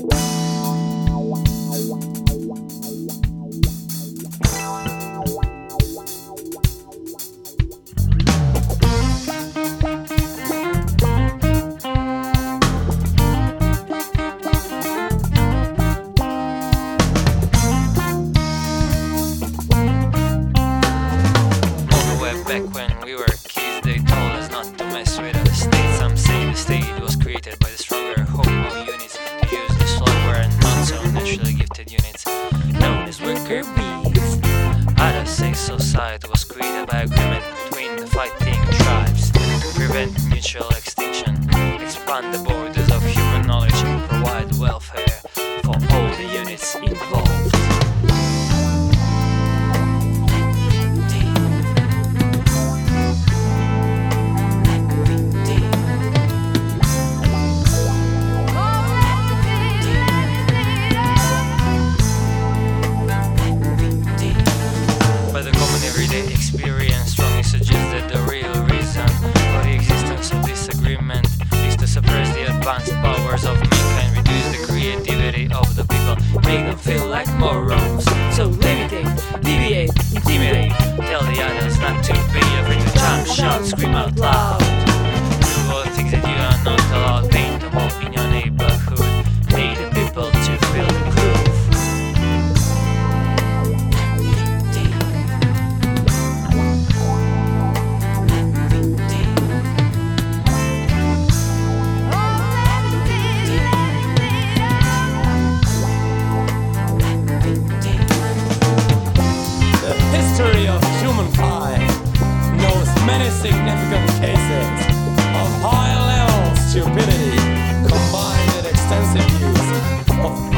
Back when we were kids, they told us not to mess with the state. Some say the state was created by the stronger homo units to use the slower and not so naturally gifted units known as worker bees. Others say society was created by agreement between the fighting tribes to prevent mutual extinction, expand the borders of human knowledge, and provide welfare for all the units involved. Everyday experience strongly suggests that the real reason for the existence of disagreement is to suppress the advanced powers of mankind, reduce the creativity of the people, make them feel like morons. So limitate, deviate, intimidate, tell the others not to be afraid to jump, shout, scream out loud. Do all the things that you are not allowed, paint a hole in your neighborhood, need the people to feel the groove. History of humankind knows many significant cases of high-level stupidity combined with extensive use of